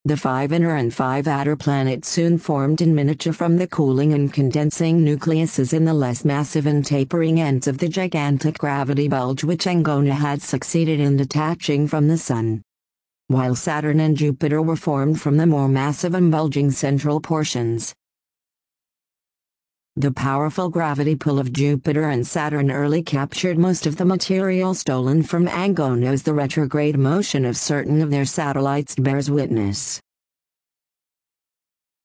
The 5 inner and 5 outer planets soon formed in miniature from the cooling and condensing nucleuses in the less massive and tapering ends of the gigantic gravity bulge which Angona had succeeded in detaching from the Sun. While Saturn and Jupiter were formed from the more massive and bulging central portions. The powerful gravity pull of Jupiter and Saturn early captured most of the material stolen from Angona as the retrograde motion of certain of their satellites bears witness.